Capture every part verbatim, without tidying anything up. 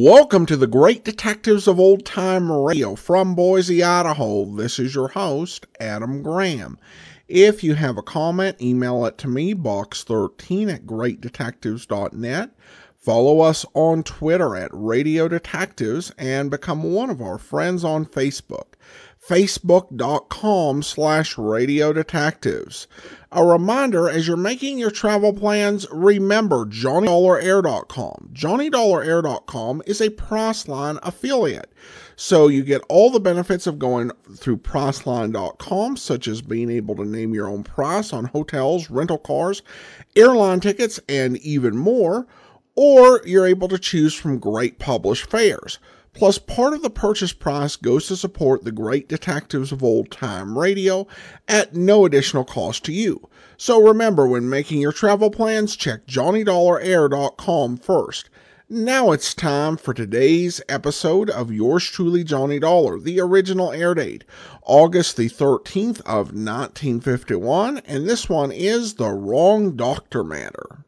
Welcome to the Great Detectives of Old Time Radio from Boise, Idaho. This is your host, Adam Graham. If you have a comment, email it to me, box thirteen at great detectives dot net. Follow us on Twitter at Radio Detectives and become one of our friends on Facebook. Facebook.com slash Radio Detectives. A reminder, as you're making your travel plans, remember Johnny Dollar Air dot com. Johnny Dollar Air dot com is a Priceline affiliate. So you get all the benefits of going through Priceline dot com, such as being able to name your own price on hotels, rental cars, airline tickets, and even more. Or you're able to choose from great published fares. Plus, part of the purchase price goes to support the Great Detectives of Old Time Radio at no additional cost to you. So remember, when making your travel plans, check Johnny Dollar Air dot com first. Now it's time for today's episode of yours truly, Johnny Dollar. The original air date, August the thirteenth of nineteen fifty-one, and this one is The Wrong Doctor Matter.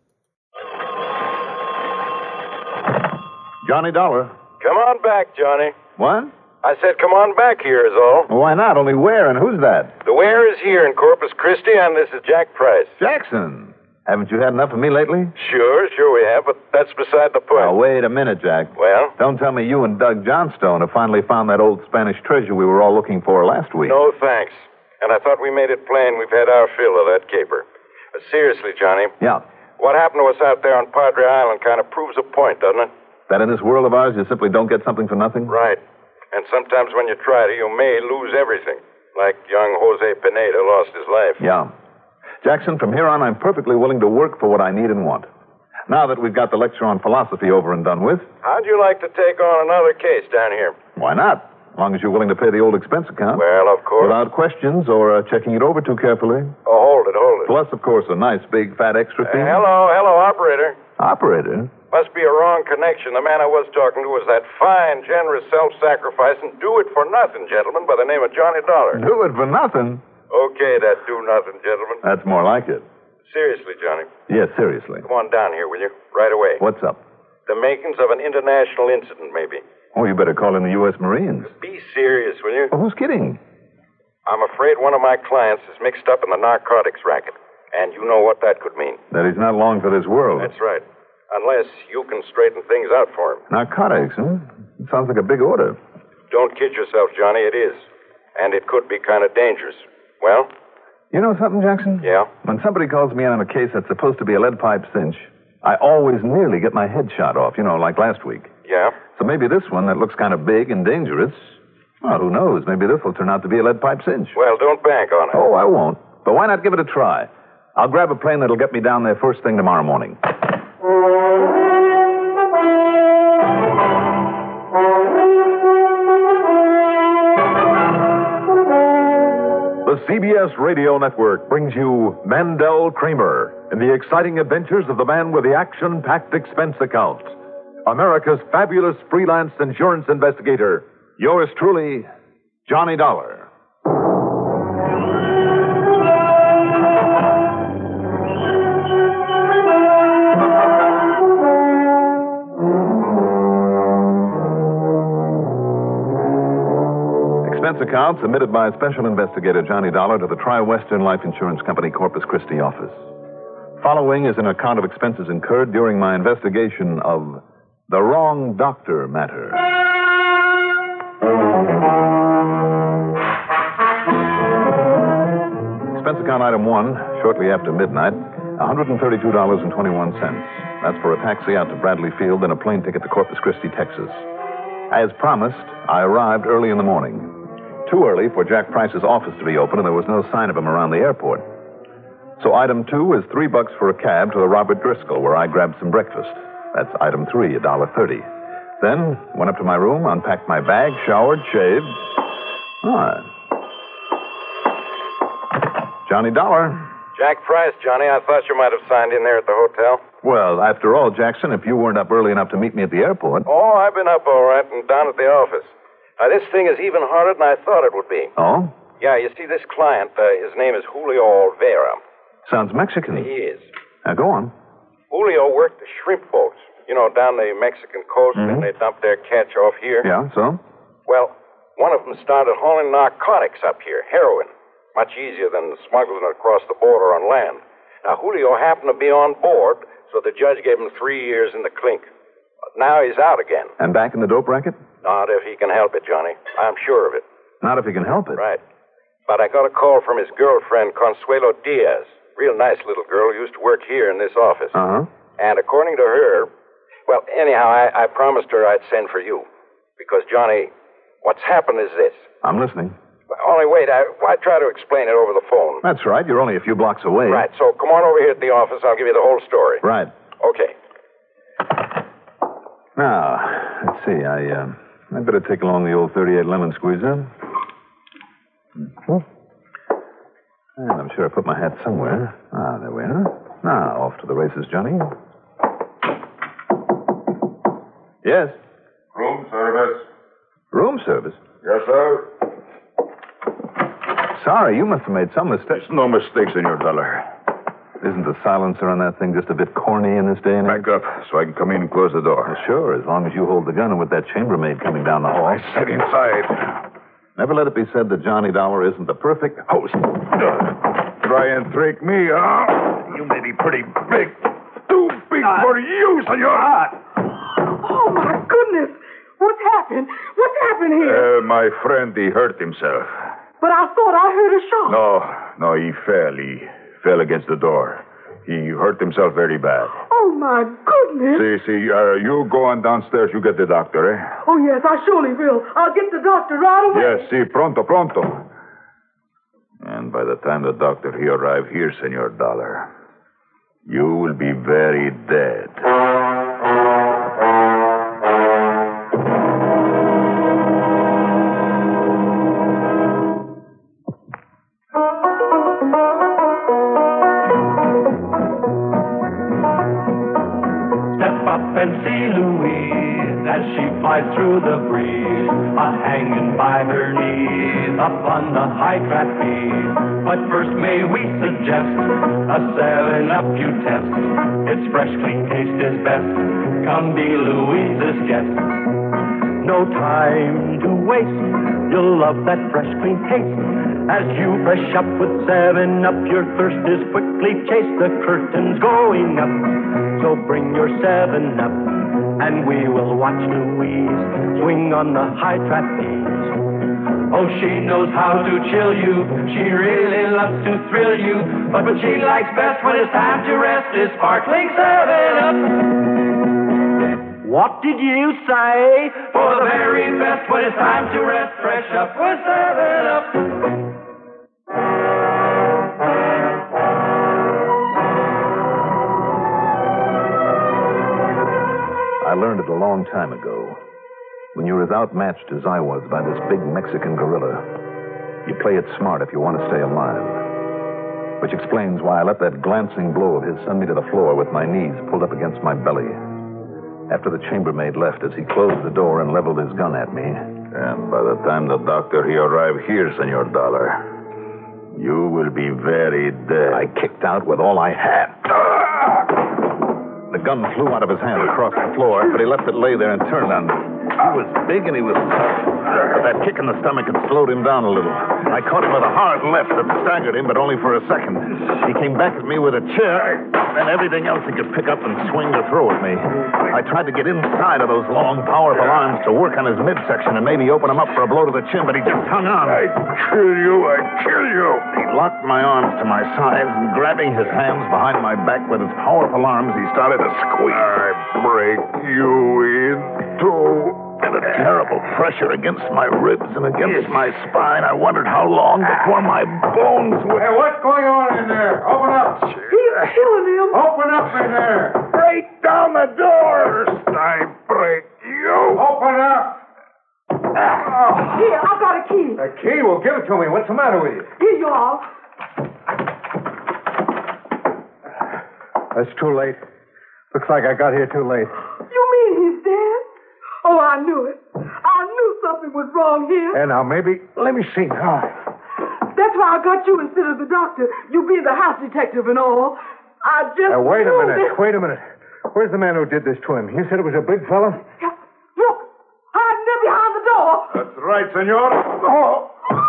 Johnny Dollar. Come on back, Johnny. What? I said come on back here is all. Well, why not? Only where and who's that? The where is here in Corpus Christi, and this is Jack Price. Jackson. Haven't you had enough of me lately? Sure, sure we have, but that's beside the point. Now, wait a minute, Jack. Well? Don't tell me you and Doug Johnstone have finally found that old Spanish treasure we were all looking for last week. No, thanks. And I thought we made it plain we've had our fill of that caper. But seriously, Johnny. Yeah. What happened to us out there on Padre Island kind of proves a point, doesn't it? That in this world of ours, you simply don't get something for nothing? Right. And sometimes when you try to, you may lose everything. Like young Jose Pineda lost his life. Yeah. Jackson, from here on, I'm perfectly willing to work for what I need and want. Now that we've got the lecture on philosophy over and done with... How'd you like to take on another case down here? Why not? As long as you're willing to pay the old expense account. Well, of course. Without questions or uh, checking it over too carefully. Oh, hold it, hold it. Plus, of course, a nice big fat extra fee. Uh, hello, hello, operator. Operator? Must be a wrong connection. The man I was talking to was that fine, generous, self-sacrificing, do-it-for-nothing gentleman by the name of Johnny Dollar. Do it for nothing? Okay, that do-nothing gentleman. That's more like it. Seriously, Johnny. Yes, seriously. Come on down here, will you? Right away. What's up? The makings of an international incident, maybe. Oh, you better call in the U S Marines. Be serious, will you? Oh, who's kidding? I'm afraid one of my clients is mixed up in the narcotics racket. And you know what that could mean. That he's not long for this world. That's right. Unless you can straighten things out for him. Narcotics, huh? It sounds like a big order. Don't kid yourself, Johnny. It is. And it could be kind of dangerous. Well? You know something, Jackson? Yeah? When somebody calls me in on a case that's supposed to be a lead pipe cinch, I always nearly get my head shot off, you know, like last week. Yeah? So maybe this one that looks kind of big and dangerous, well, who knows? Maybe this will turn out to be a lead pipe cinch. Well, don't bank on it. Oh, I won't. But why not give it a try? I'll grab a plane that'll get me down there first thing tomorrow morning. The C B S Radio Network brings you Mandel Kramer in the exciting adventures of the man with the action-packed expense account. America's fabulous freelance insurance investigator. Yours truly, Johnny Dollar. Expense account submitted by Special Investigator Johnny Dollar to the Tri-Western Life Insurance Company Corpus Christi office. Following is an account of expenses incurred during my investigation of the Wrong Doctor Matter. Expense account item one, shortly after midnight, one hundred thirty-two dollars and twenty-one cents. That's for a taxi out to Bradley Field and a plane ticket to Corpus Christi, Texas. As promised, I arrived early in the morning. Too early for Jack Price's office to be open, and there was no sign of him around the airport. So item two is three bucks for a cab to the Robert Driscoll, where I grabbed some breakfast. That's item three, a dollar thirty. Then went up to my room, unpacked my bag, showered, shaved. Ah. Johnny Dollar. Jack Price, Johnny. I thought you might have signed in there at the hotel. Well, after all, Jackson, if you weren't up early enough to meet me at the airport... Oh, I've been up all right and down at the office. Now, this thing is even harder than I thought it would be. Oh? Yeah, you see, this client, uh, his name is Julio Olvera. Sounds Mexican. He is. Now, go on. Julio worked the shrimp boats. You know, down the Mexican coast, Mhm. and they dump their catch off here. Yeah, so? Well, one of them started hauling narcotics up here, heroin. Much easier than smuggling it across the border on land. Now, Julio happened to be on board, so the judge gave him three years in the clink. Now he's out again. And back in the dope racket? Not if he can help it, Johnny. I'm sure of it. Not if he can help it. Right. But I got a call from his girlfriend, Consuelo Diaz. Real nice little girl who used to work here in this office. Uh-huh. And according to her, well, anyhow, I, I promised her I'd send for you. Because, Johnny, what's happened is this. I'm listening. Only wait, I, why try to explain it over the phone? That's right. You're only a few blocks away. Right, so come on over here at the office. I'll give you the whole story. Right. Okay. Now, let's see. I, uh, I better take along the old thirty-eight lemon squeezer. Mm-hmm. And I'm sure I put my hat somewhere. Ah, there we are. Now, off to the races, Johnny. Yes. Room service. Room service? Yes, sir. Sorry, you must have made some mistake. There's no mistake, Senor Dollar. Isn't the silencer on that thing just a bit corny in this day and age? Back up so I can come in and close the door. Well, sure, as long as you hold the gun and with that chambermaid coming down the hall. I sit inside. Never let it be said that Johnny Dollar isn't the perfect host. Try and trick me, huh? You may be pretty big. Too big for you, Senor. Oh, my goodness. What's happened? What's happened here? Uh, my friend, he hurt himself. But I thought I heard a shot. No, no, he fell. He fell against the door. He hurt himself very bad. Oh, my goodness. See, see, uh, you go on downstairs. You get the doctor, eh? Oh, yes, I surely will. I'll get the doctor right away. Yes, see, pronto, pronto. And by the time the doctor he arrive here, Senor Dollar, you will be very dead. Flies through the breeze, a hanging by her knees, up on the high trapeze. But first may we suggest a seven up you test. Its fresh, clean taste is best. Come be Louise's guest. No time to waste. You'll love that fresh, clean taste. As you fresh up with seven up, your thirst is quickly chased. The curtain's going up, so bring your seven up. And we will watch Louise swing on the high trapeze. Oh, she knows how to chill you. She really loves to thrill you. But what she likes best when it's time to rest is sparkling seven up. What did you say? For the very best when it's time to rest, fresh up with seven up. I learned it a long time ago. When you're as outmatched as I was by this big Mexican gorilla, you play it smart if you want to stay alive. Which explains why I let that glancing blow of his send me to the floor with my knees pulled up against my belly. After the chambermaid left as he closed the door and leveled his gun at me. And by the time the doctor he arrive here, Senor Dollar, you will be very dead. I kicked out with all I had. The gun flew out of his hand across the floor, but he left it lay there and turned on me. He was big and he was tough. But that kick in the stomach had slowed him down a little. I caught him with a hard left that staggered him, but only for a second. He came back at me with a chair and everything else he could pick up and swing to throw at me. I tried to get inside of those long, powerful arms to work on his midsection and maybe open him up for a blow to the chin, but he just hung on. I kill you, I kill you. He locked my arms to my sides and grabbing his hands behind my back with his powerful arms, he started to squeeze. I break you in two. And a terrible pressure against my ribs and against my spine. I wondered how long before my bones would... Hey, what's going on in there? Open up. He's killing him. Open up in there. Break down the doors. I break you. Open up. Here, I've got a key. A key? Well, give it to me. What's the matter with you? Here you are. That's too late. Looks like I got here too late. You mean he's dead? Oh, I knew it. I knew something was wrong here. And now, maybe, let me see. All right. That's why I got you instead of the doctor. You being the house detective and all. I just Now, wait a knew minute. that- Wait a minute. Where's the man who did this to him? You said it was a big fella? Yeah. Look, hiding there behind the door. That's right, senor. Oh!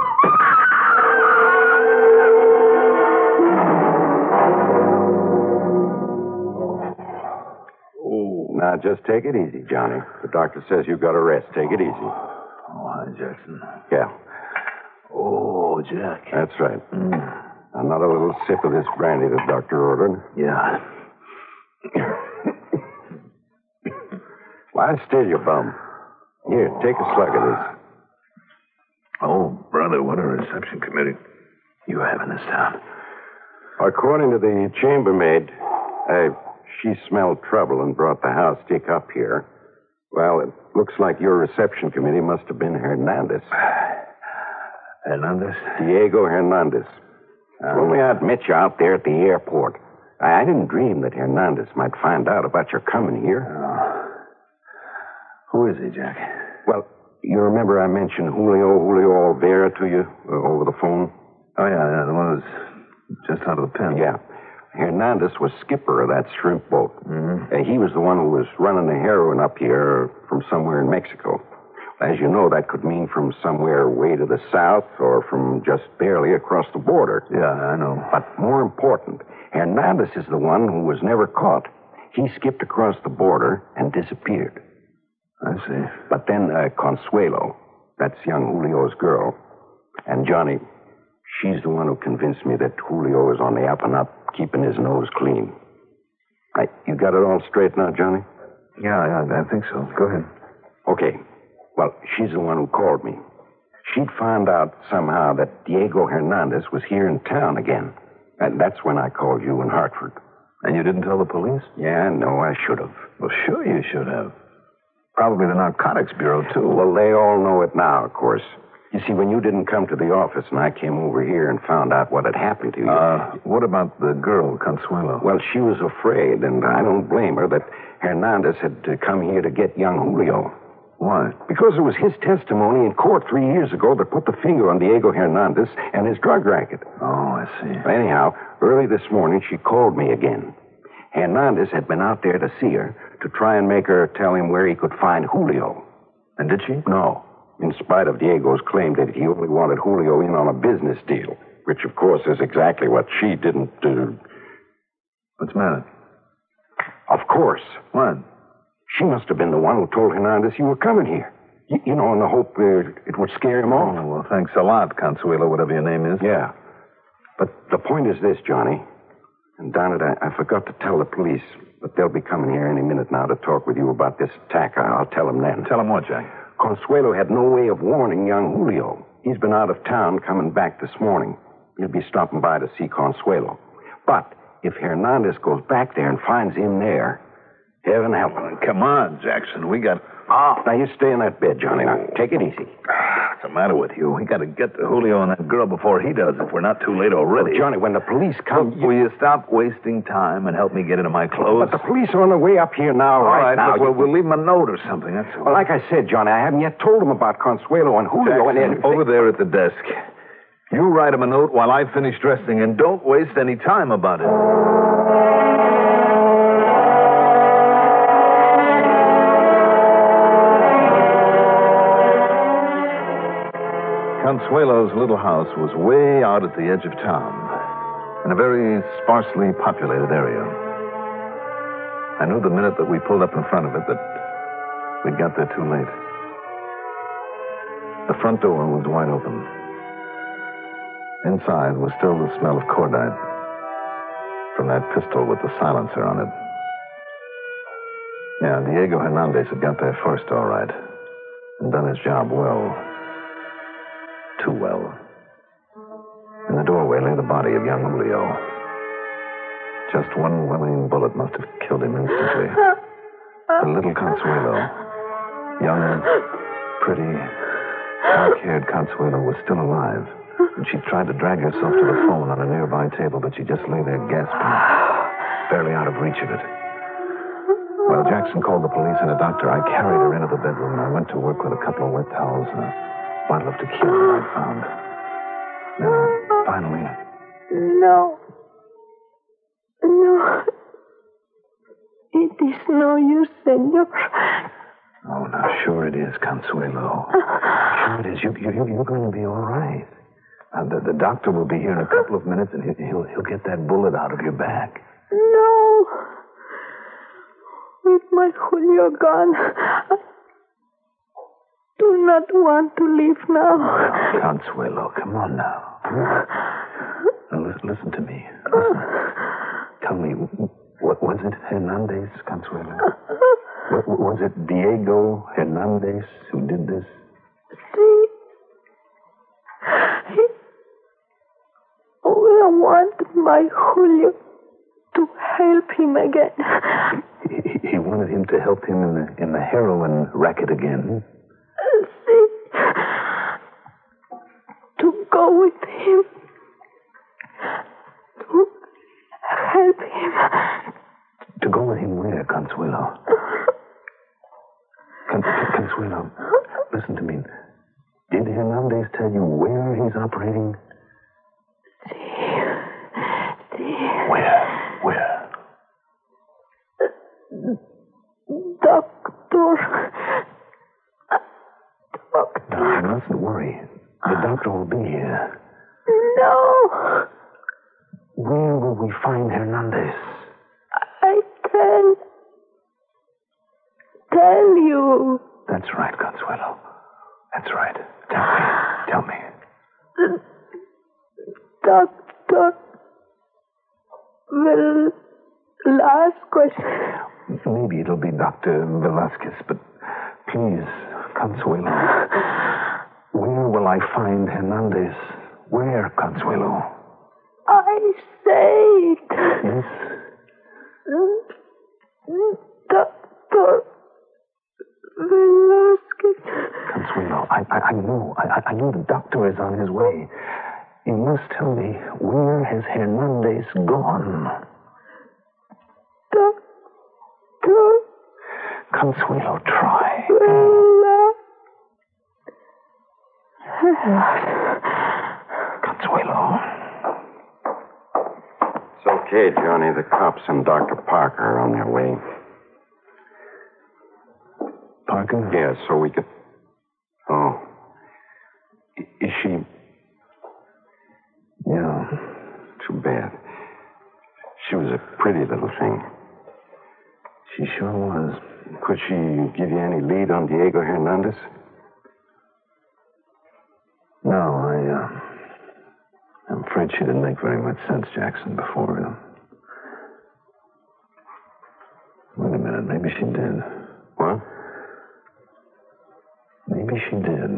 Now, just take it easy, Johnny. The doctor says you've got a rest. Take it easy. Oh, hi, Jackson. Yeah, Oh, Jack. that's right. Another little sip of this brandy the doctor ordered. Yeah. Lie still, you bum. Here, take a slug of this. Oh, brother, what a reception committee you have in this town. According to the chambermaid, uh, she smelled trouble and brought the house stick up here. Well, it looks like your reception committee must have been Hernandez. Hernandez? Diego Hernandez. Uh, Only I'd met you out there at the airport. I, I didn't dream that Hernandez might find out about your coming here. Oh. Who is he, Jack? Well, you remember I mentioned Julio, Julio Olvera to you uh, over the phone? Oh, yeah, yeah, the one who's just out of the pen. Yeah. Hernandez was skipper of that shrimp boat. Mm-hmm. Uh, he was the one who was running the heroin up here from somewhere in Mexico. As you know, that could mean from somewhere way to the south or from just barely across the border. Yeah, I know. But more important, Hernandez is the one who was never caught. He skipped across the border and disappeared. I see. But then uh, Consuelo, that's young Julio's girl, and Johnny, she's the one who convinced me that Julio is on the up and up, keeping his nose clean. I, you got it all straight now, Johnny? Yeah, yeah, I think so. Go ahead. Okay. Well, she's the one who called me. She'd found out somehow that Diego Hernandez was here in town again. And that's when I called you in Hartford. And you didn't tell the police? Yeah, no, I should have. Well, sure you should have. Probably the Narcotics Bureau, too. Well, they all know it now, of course. You see, when you didn't come to the office and I came over here and found out what had happened to you... Uh, what about the girl, Consuelo? Well, she was afraid, and I don't blame her, that Hernandez had uh, come here to get young Julio. Why? Because it was his testimony in court three years ago that put the finger on Diego Hernandez and his drug racket. Oh, I see. Anyhow, early this morning, she called me again. Hernandez had been out there to see her to try and make her tell him where he could find Julio. And did she? No. In spite of Diego's claim that he only wanted Julio in on a business deal, which, of course, is exactly what she didn't do. What's the matter? Of course. What? She must have been the one who told Hernandez you were coming here. You, you know, in the hope uh, it would scare him off. Oh, well, thanks a lot, Consuelo, whatever your name is. Yeah. But the point is this, Johnny. And darn it, I, I forgot to tell the police, but they'll be coming here any minute now to talk with you about this attack. I'll tell them then. Tell them what, Jack? Consuelo had no way of warning young Julio. He's been out of town coming back this morning. He'll be stopping by to see Consuelo. But if Hernandez goes back there and finds him there, heaven help him. Come on, Jackson. We got... Ah, now you stay in that bed, Johnny. Now, take it easy. What's the matter with you? We got to get to Julio and that girl before he does, if we're not too late already. Well, Johnny, when the police come... Will, will you stop wasting time and help me get into my clothes? But the police are on their way up here now, All right, right now. Look, we'll, we'll leave them a note or something, that's all. Well, like I said, Johnny, I haven't yet told them about Consuelo and Julio Jackson, and... over there at the desk. You write him a note while I finish dressing, and don't waste any time about it. Consuelo's little house was way out at the edge of town, in a very sparsely populated area. I knew the minute that we pulled up in front of it that we'd got there too late. The front door was wide open. Inside was still the smell of cordite from that pistol with the silencer on it. Yeah, Diego Hernandez had got there first, all right, and done his job well. Too well. In the doorway lay the body of young Julio. Just one well-aimed bullet must have killed him instantly. The little Consuelo, young, pretty, dark-haired Consuelo, was still alive. And she tried to drag herself to the phone on a nearby table, but she just lay there gasping, barely out of reach of it. While Jackson called the police and a doctor, I carried her into the bedroom, and I went to work with a couple of wet towels and a bottle of tequila that I'd found. Then, finally... No. No. It is no use, senor. Oh, now, sure it is, Consuelo. Sure it is. You, you, you- you're going to be all right. Uh, the, the doctor will be here in a couple of minutes, and he'll, he'll, he'll get that bullet out of your back. No. With my Julio gone, I do not want to leave now. Consuelo, come on now. Now, listen, listen to me. Listen. Tell me, what was it Hernandez, Consuelo? What, was it Diego Hernandez who did this? See? He... Oh, I want my Julio to help him again. He, he wanted him to help him in the, in the heroin racket again. See? To go with him. To help him. To go with him where, Consuelo? Con- Consuelo, listen to me. Did Hernandez tell you where he's operating? Where? Where? Doctor. No, you mustn't worry. The doctor will be here. No. Where will we find Hernandez? I can tell you. That's right, Consuelo. That's right. Tell me. Tell me. The doctor will last question. Maybe it'll be Doctor Velasquez, but please, Consuelo. Where will I find Hernandez? Where, Consuelo? I say it. Yes? Doctor Velasquez. Consuelo, I, I, I know. I, I know the doctor is on his way. You must tell me, where has Hernandez gone? Doctor. Consuelo, try. Consuelo. It's okay, Johnny. The cops and Doctor Parker are on their way. Parker? Yeah, so we could... Oh. I- Is she... Yeah. Too bad. She was a pretty little thing. She sure was. Could she give you any lead on Diego Hernandez? No, I, uh... I'm afraid she didn't make very much sense, Jackson, before. Uh... Wait a minute, maybe she did. What? Maybe she did.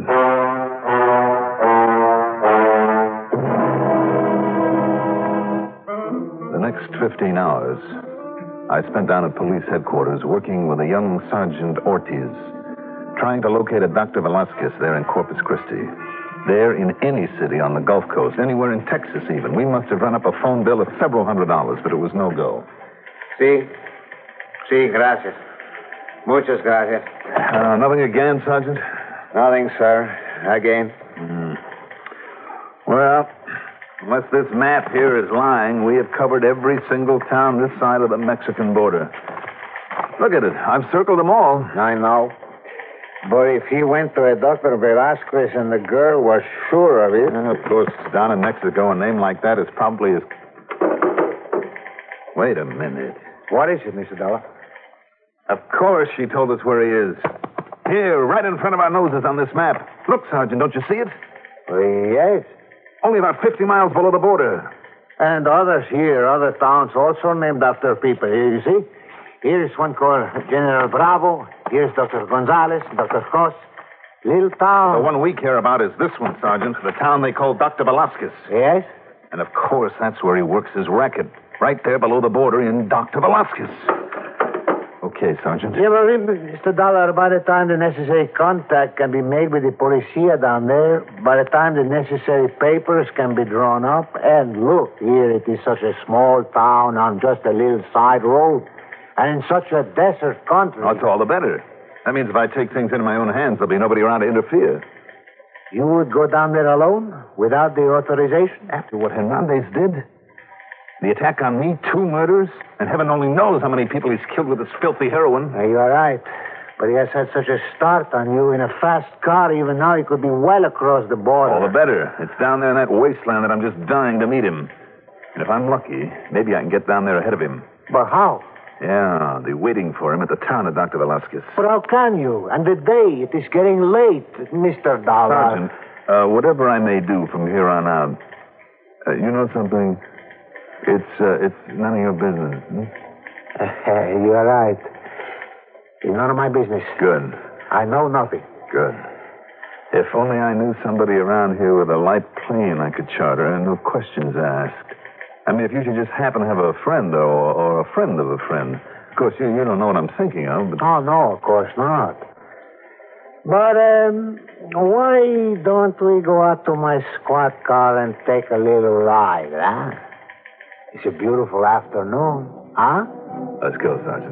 The next fifteen hours, I spent down at police headquarters working with a young Sergeant Ortiz, trying to locate a Doctor Velasquez there in Corpus Christi. There in any city on the Gulf Coast, anywhere in Texas even. We must have run up a phone bill of several hundred dollars, but it was no go. Sí. Sí, gracias. Muchas gracias. Uh, nothing again, Sergeant? Nothing, sir. Again. Mm. Well, unless this map here is lying, we have covered every single town this side of the Mexican border. Look at it. I've circled them all. I know. But if he went to a Doctor Velasquez and the girl was sure of it... Uh, of course, down in Mexico, a name like that is probably as... Wait a minute. What is it, Mister Dollar? Of course she told us where he is. Here, right in front of our noses on this map. Look, Sergeant, don't you see it? Yes. Only about fifty miles below the border. And others here, other towns also named after people. Here, you see? Here's one called General Bravo. Here's Doctor Gonzalez, Doctor Cross. Little town. The one we care about is this one, Sergeant. The town they call Doctor Velasquez. Yes? And of course, that's where he works his racket. Right there below the border in Doctor Velasquez. Okay, Sergeant. Yeah, but Mister Dollar, by the time the necessary contact can be made with the policia down there, by the time the necessary papers can be drawn up, and look, here it is such a small town on just a little side road, and in such a desert country. Oh, it's all the better. That means if I take things into my own hands, there'll be nobody around to interfere. You would go down there alone, without the authorization? After what Hernandez did? The attack on me, two murders, and heaven only knows how many people he's killed with this filthy heroin. Uh, you're right. But he has had such a start on you in a fast car, even now he could be well across the border. All the better. It's down there in that wasteland that I'm just dying to meet him. And if I'm lucky, maybe I can get down there ahead of him. But how? Yeah, I'll be waiting for him at the town of Doctor Velasquez. But how can you? And the day, it is getting late, Mister Dollar. Sergeant, uh, whatever I may do from here on out, uh, you know something? It's, uh, it's none of your business. Hmm? Uh, you're right. It's none of my business. Good. I know nothing. Good. If only I knew somebody around here with a light plane I could charter and no questions asked. I mean, if you should just happen to have a friend or, or a friend of a friend. Of course, you, you don't know what I'm thinking of, but... Oh, no, of course not. But, um, why don't we go out to my squad car and take a little ride, huh? It's a beautiful afternoon, huh? Let's go, Sergeant.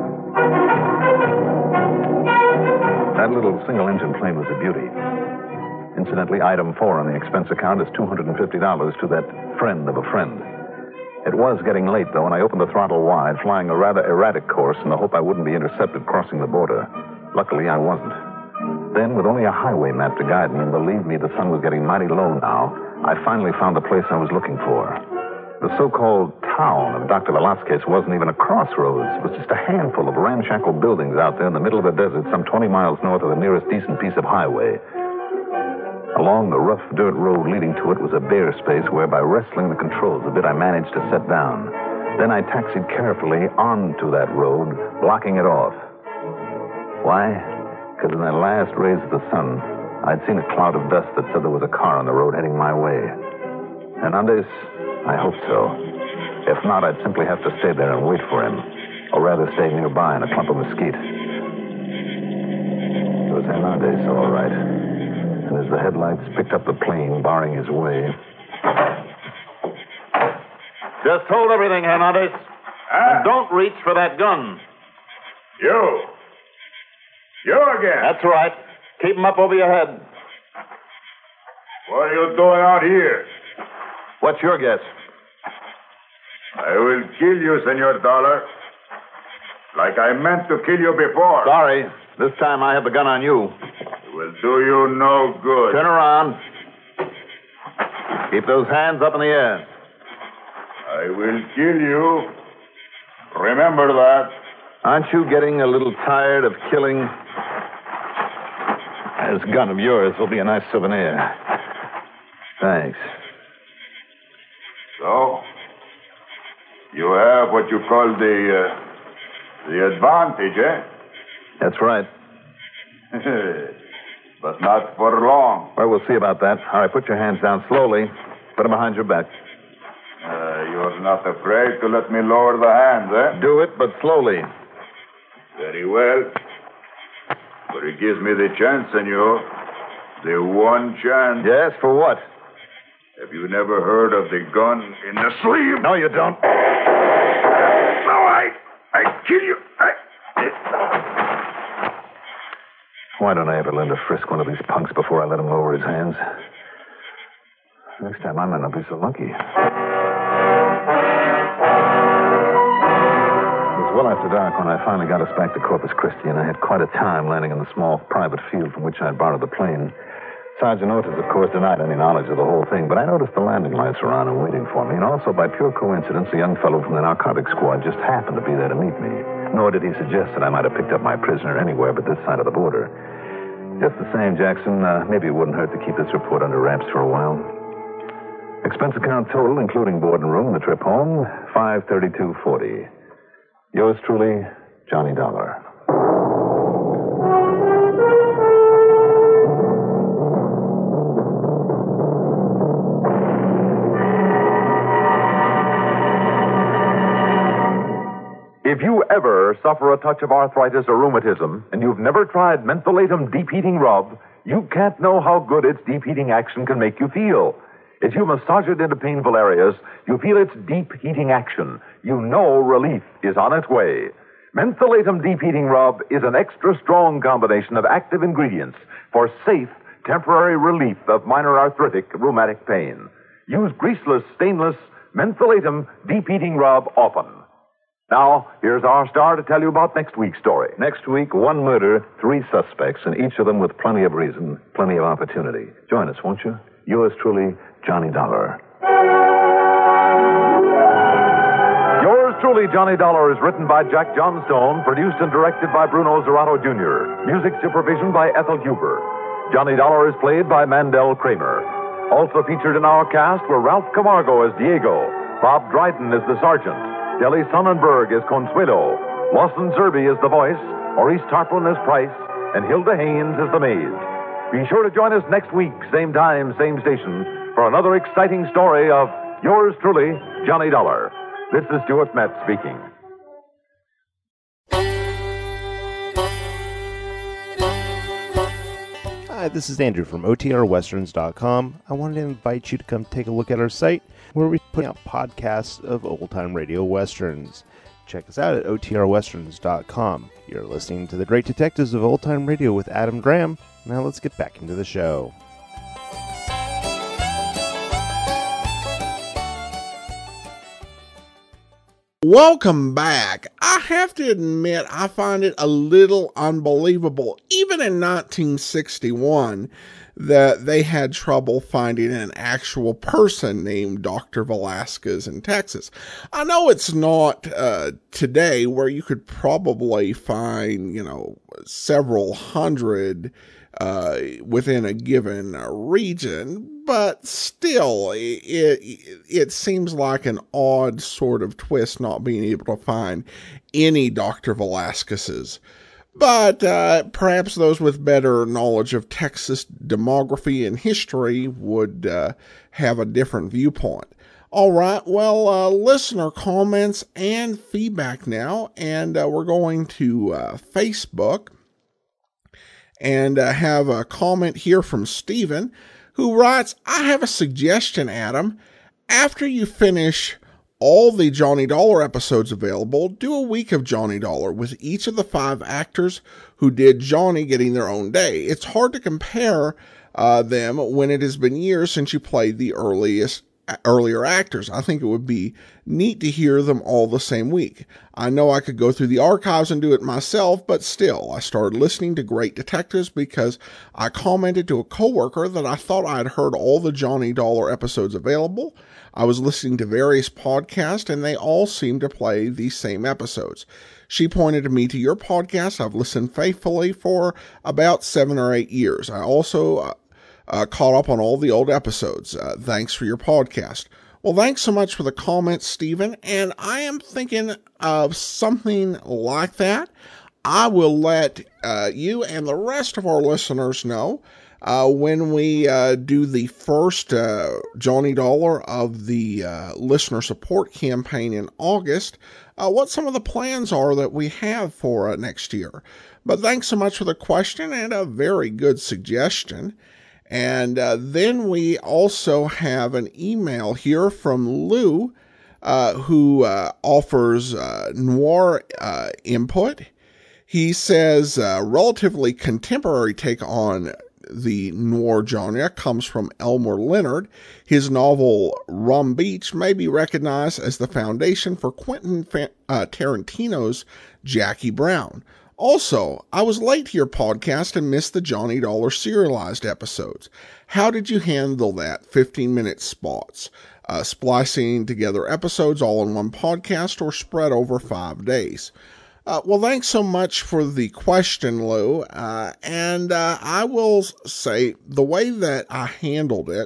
That little single-engine plane was a beauty. Incidentally, item four on the expense account is two hundred fifty dollars to that friend of a friend. It was getting late, though, and I opened the throttle wide, flying a rather erratic course in the hope I wouldn't be intercepted crossing the border. Luckily, I wasn't. Then, with only a highway map to guide me, and believe me, the sun was getting mighty low now, I finally found the place I was looking for. The so-called town of Doctor Velasquez wasn't even a crossroads. It was just a handful of ramshackle buildings out there in the middle of a desert, some twenty miles north of the nearest decent piece of highway. Along the rough dirt road leading to it was a bare space where, by wrestling the controls a bit, I managed to set down. Then I taxied carefully onto that road, blocking it off. Why? Because in the last rays of the sun, I'd seen a cloud of dust that said there was a car on the road heading my way. Hernandez? I hope so. If not, I'd simply have to stay there and wait for him, or rather stay nearby in a clump of mesquite. It was Hernandez, all right. And as the headlights picked up the plane, barring his way... Just hold everything, Hernandez. Ah. And don't reach for that gun. You. You again. That's right. Keep 'em up over your head. What are you doing out here? What's your guess? I will kill you, Senor Dollar. Like I meant to kill you before. Sorry. This time I have the gun on you. It will do you no good. Turn around. Keep those hands up in the air. I will kill you. Remember that. Aren't you getting a little tired of killing? This gun of yours will be a nice souvenir. Thanks. So, you have what you call the, uh, the advantage, eh? That's right. But not for long. Well, we'll see about that. All right, put your hands down slowly. Put them behind your back. Uh, you're not afraid to let me lower the hands, eh? Do it, but slowly. Very well. But it gives me the chance, senor. The one chance. Yes, for what? Have you never heard of the gun in the sleeve? No, you don't. No, I... I kill you. I... Why don't I ever learn to frisk one of these punks before I let him lower his hands? Next time I might not be so lucky. It was well after dark when I finally got us back to Corpus Christi, and I had quite a time landing in the small private field from which I had borrowed the plane. Sergeant Ortiz, of course, denied any knowledge of the whole thing, but I noticed the landing lights were on and waiting for me, and also, by pure coincidence, a young fellow from the narcotics squad just happened to be there to meet me. Nor did he suggest that I might have picked up my prisoner anywhere but this side of the border. Just the same, Jackson, uh, maybe it wouldn't hurt to keep this report under wraps for a while. Expense account total, including board and room, the trip home, five thirty-two forty. Yours truly, Johnny Dollar. If you ever suffer a touch of arthritis or rheumatism, and you've never tried Mentholatum Deep Heating Rub, you can't know how good its deep heating action can make you feel. As you massage it into painful areas, you feel its deep heating action. You know relief is on its way. Mentholatum Deep Heating Rub is an extra strong combination of active ingredients for safe, temporary relief of minor arthritic rheumatic pain. Use greaseless, stainless, Mentholatum Deep Heating Rub often. Now, here's our star to tell you about next week's story. Next week, one murder, three suspects, and each of them with plenty of reason, plenty of opportunity. Join us, won't you? Yours truly, Johnny Dollar. Yours truly, Johnny Dollar, is written by Jack Johnstone, produced and directed by Bruno Zerato Junior Music supervision by Ethel Huber. Johnny Dollar is played by Mandel Kramer. Also featured in our cast were Ralph Camargo as Diego, Bob Dryden as the sergeant, Deli Sonnenberg as Consuelo, Lawson Zerby as the voice, Maurice Tarplin as Price, and Hilda Haynes as the maid. Be sure to join us next week, same time, same station, for another exciting story of yours truly, Johnny Dollar. This is Stuart Metz speaking. Hi, this is Andrew from O T R Westerns dot com. I wanted to invite you to come take a look at our site where we put out podcasts of old-time radio westerns. Check us out at O T R Westerns dot com. You're listening to The Great Detectives of Old Time Radio with Adam Graham. Now let's get back into the show. Welcome back. I have to admit, I find it a little unbelievable, even in nineteen sixty-one, that they had trouble finding an actual person named Doctor Velasquez in Texas. I know it's not uh, today, where you could probably find, you know, several hundred uh, within a given uh, region, but still, it, it it seems like an odd sort of twist not being able to find any Doctor Velasquez's. But uh, perhaps those with better knowledge of Texas demography and history would uh, have a different viewpoint. All right, well, uh, listener comments and feedback now, and uh, we're going to uh, Facebook and uh, have a comment here from Stephen, who writes, I have a suggestion, Adam. After you finish all the Johnny Dollar episodes available, do a week of Johnny Dollar with each of the five actors who did Johnny getting their own day. It's hard to compare uh, them when it has been years since you played the earliest earlier actors. I think it would be neat to hear them all the same week. I know I could go through the archives and do it myself, but still, I started listening to Great Detectives because I commented to a coworker that I thought I had heard all the Johnny Dollar episodes available. I was listening to various podcasts, and they all seemed to play these same episodes. She pointed me to your podcast. I've listened faithfully for about seven or eight years. I also uh, uh, caught up on all the old episodes. Uh, thanks for your podcast. Well, thanks so much for the comments, Stephen, and I am thinking of something like that. I will let uh, you and the rest of our listeners know uh, when we uh, do the first uh, Johnny Dollar of the uh, listener support campaign in August, uh, what some of the plans are that we have for uh, next year. But thanks so much for the question and a very good suggestion. And uh, then we also have an email here from Lou, uh, who uh, offers uh, noir uh, input. He says, uh, relatively contemporary take on the noir genre comes from Elmore Leonard. His novel Rum Beach may be recognized as the foundation for Quentin uh, Tarantino's Jackie Brown. Also, I was late to your podcast and missed the Johnny Dollar serialized episodes. How did you handle that fifteen-minute spots? Uh, splicing together episodes all in one podcast or spread over five days? Uh, well, thanks so much for the question, Lou. Uh, and uh, I will say the way that I handled it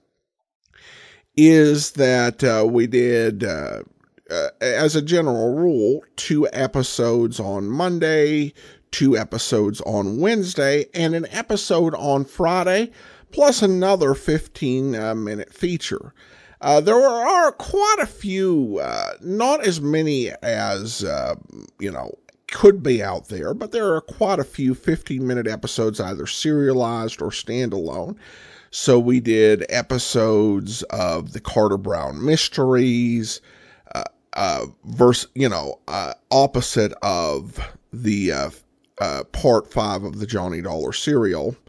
is that uh, we did... Uh, Uh, as a general rule, two episodes on Monday, two episodes on Wednesday, and an episode on Friday, plus another fifteen-minute feature. Uh, there are quite a few, uh, not as many as, uh, you know, could be out there, but there are quite a few fifteen-minute episodes, either serialized or standalone. So we did episodes of the Carter Brown Mysteries, Uh, verse, you know, uh, opposite of the uh, uh, part five of the Johnny Dollar serial.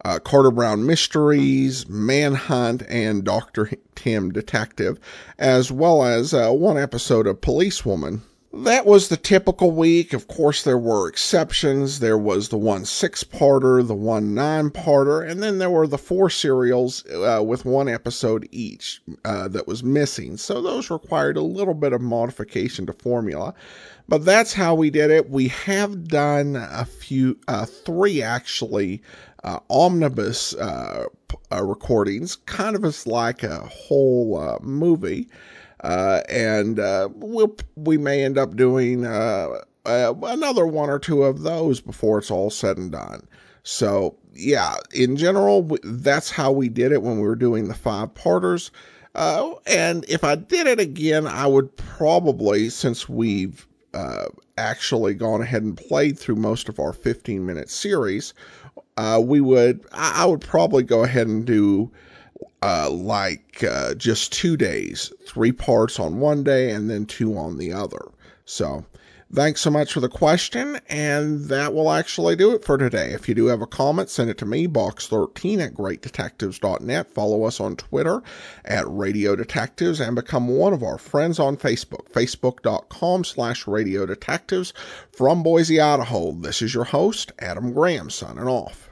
uh, Carter Brown Mysteries, Manhunt, and Doctor Tim Detective, as well as uh, one episode of Policewoman. That was the typical week. Of course, there were exceptions. There was the one six-parter, the one nine-parter, and then there were the four serials uh, with one episode each uh, that was missing. So those required a little bit of modification to formula. But that's how we did it. We have done a few, uh, three actually, uh, omnibus uh, uh, recordings, kind of as like a whole uh, movie. Uh, and uh, we'll, we may end up doing uh, uh, another one or two of those before it's all said and done. So, yeah, in general, that's how we did it when we were doing the five-parters. Uh, and if I did it again, I would probably, since we've uh, actually gone ahead and played through most of our fifteen-minute series, uh, we would, I would probably go ahead and do Uh, like uh, just two days, three parts on one day and then two on the other. So thanks so much for the question, and that will actually do it for today. If you do have a comment, send it to me, box thirteen at great detectives dot net. Follow us on Twitter at Radio Detectives and become one of our friends on Facebook, facebook.com slash Radio Detectives. From Boise, Idaho, this is your host, Adam Graham, signing off.